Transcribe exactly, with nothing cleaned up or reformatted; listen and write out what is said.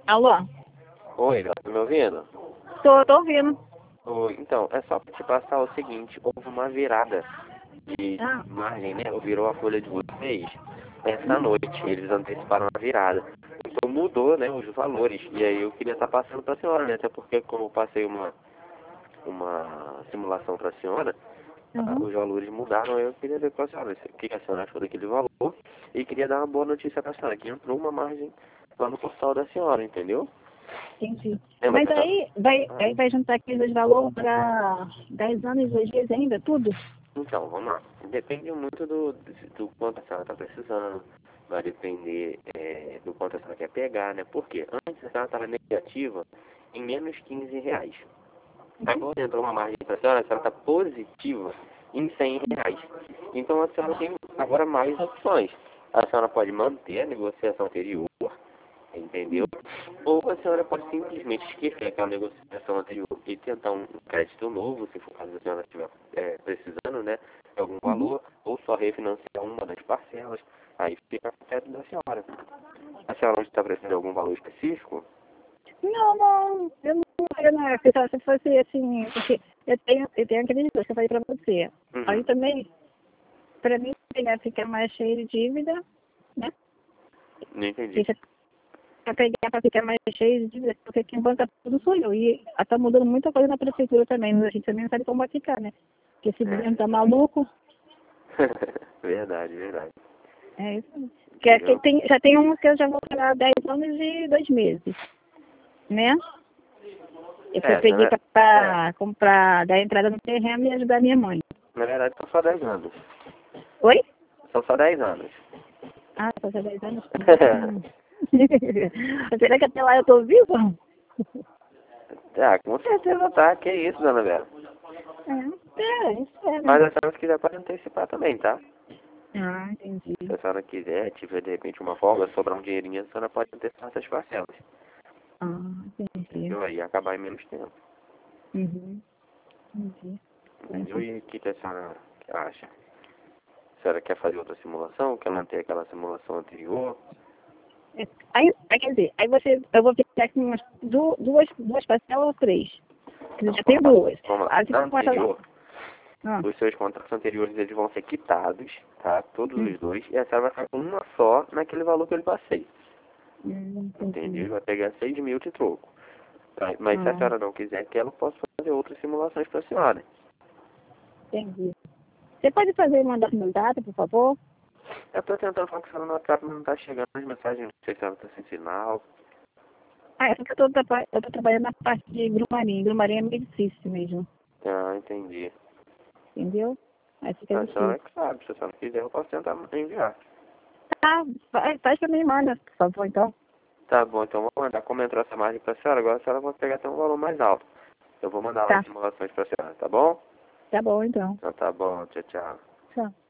Alô? Oi, tá me ouvindo? Tô, tô ouvindo. Oi, então, é só pra te passar o seguinte, houve uma virada de Ah. margem, né? Virou a folha de vocês essa noite, eles anteciparam a virada. Então mudou, né, os valores. E aí eu queria estar passando pra senhora, né? Até porque como eu passei uma, uma simulação pra senhora, ah, Uhum. os valores mudaram, aí eu queria ver com a senhora o que a senhora achou daquele valor e queria dar uma boa notícia pra senhora, que entrou uma margem lá no portal da senhora, entendeu? Entendi. Lembra Mas que a senhora... aí vai, Ah. aí vai juntar aqueles valores para dez anos e dois dias ainda, tudo? Então, vamos lá. Depende muito do, do quanto a senhora está precisando. Vai depender é, do quanto a senhora quer pegar, né? Porque antes a senhora estava negativa em menos quinze reais. Agora entrou uma margem para a senhora, a senhora está positiva em cem reais. Então a senhora tem agora mais opções. A senhora pode manter a negociação anterior, entendeu? Ou a senhora pode simplesmente esquecer aquela negociação anterior e tentar um crédito novo, se for caso a senhora estiver é, precisando, né, de algum Uhum. valor, ou só refinanciar uma das parcelas. Aí fica a critério da senhora. A senhora está precisando de algum valor específico? Não, não, eu não eu não pensava se fosse assim, porque eu tenho, eu tenho aqueles dois que eu falei pra você. Aí Uhum. também, pra mim, pegar ficar mais cheio de dívida, né? Não entendi. Deixa pra pegar pra ficar mais cheio de dívida, porque quem banca tudo sou eu. E tá mudando muita coisa na prefeitura também, mas a gente também não sabe como vai ficar, né? Porque esse governo tá É. maluco. Verdade, verdade. É isso aí. Que, é que Entendeu? tem, já tem um que eu já vou pagar dez anos e dois meses, né? Eu fui, É, peguei né? pra, É. pra comprar, dar entrada no terreno e ajudar minha mãe. Na verdade são só dez anos. Oi? São só dez anos. Ah, só já dez anos. Hum. Será que até lá eu tô viva? Ah, com certeza tá. Que isso, dona Vera. É, é, isso é, Mas né? a senhora se quiser pode antecipar também, tá? Ah, entendi. Se a senhora quiser, tiver de repente uma folga, sobrar um dinheirinho, a senhora pode antecipar essas parcelas. Ah, entendi. Entendeu? Aí acabar em menos tempo. Uhum, entendi. Entendeu? E o que, que a senhora acha? A senhora quer fazer outra simulação? Quer manter aquela simulação anterior? É, Aí, aí, quer dizer, aí você, eu vou ficar com umas du- duas, duas parcelas ou três. Que eu Não, já tenho vamos lá. duas. Vamos lá. Aí você Na começa lá. anterior, Ah, os seus contratos anteriores eles vão ser quitados, tá? Todos hum, os dois. E a senhora vai ficar com uma só naquele valor que eu lhe passei. hum, Entendi? entendi. Vai pegar seis mil de troco. Tá? Mas se a Ah, senhora não quiser que eu posso fazer outras simulações para a senhora. entendi. Você pode fazer e mandar meu data, por favor? Eu tô tentando falar com a senhora no WhatsApp, mas não tá chegando as mensagens, não sei se ela tá sem sinal. Ah, é porque eu tô, traba- eu tô trabalhando na parte de grumarim. Grumarim é meio difícil mesmo, Ah, entendi. entendeu? Aí fica A senhora difícil. que sabe, se a senhora quiser eu posso tentar enviar. Tá, faz, faz pra mim, manda, por favor, então. Tá bom, então vou mandar como entrou essa margem pra senhora, agora a senhora vai pegar até um valor mais alto. Eu vou mandar lá Tá, as simulações pra senhora, tá bom? tá bom, então. Então tá bom, tchau, tchau. Tchau.